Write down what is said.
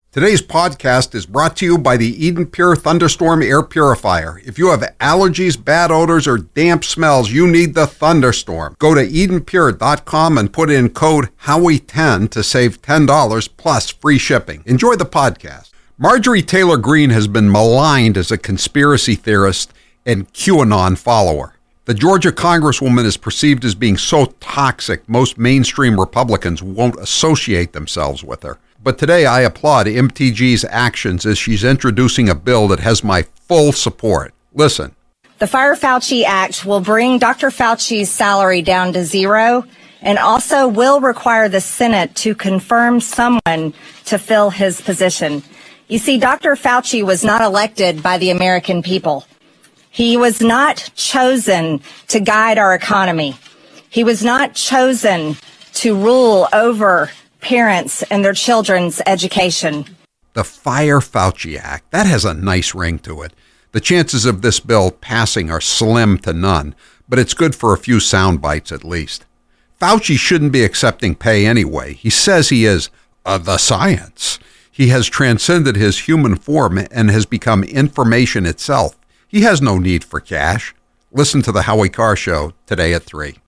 Today's podcast is brought to you by the Eden Pure Thunderstorm Air Purifier. If you have allergies, bad odors, or damp smells, you need the Thunderstorm. Go to EdenPure.com and put in code Howie10 to save $10 plus free shipping. Enjoy the podcast. Marjorie Taylor Greene has been maligned as a conspiracy theorist and QAnon follower. The Georgia Congresswoman is perceived as being so toxic, most mainstream Republicans won't associate themselves with her. But today I applaud MTG's actions as she's introducing a bill that has my full support. Listen. The Fire Fauci Act will bring Dr. Fauci's salary down to zero and also will require the Senate to confirm someone to fill his position. You see, Dr. Fauci was not elected by the American people. He was not chosen to guide our economy. He was not chosen to rule over parents and their children's education. The Fire Fauci Act, that has a nice ring to it. The chances of this bill passing are slim to none, but it's good for a few sound bites at least. Fauci shouldn't be accepting pay anyway. He says he is the science. He has transcended his human form and has become information itself. He has no need for cash. Listen to the Howie Carr Show today at 3.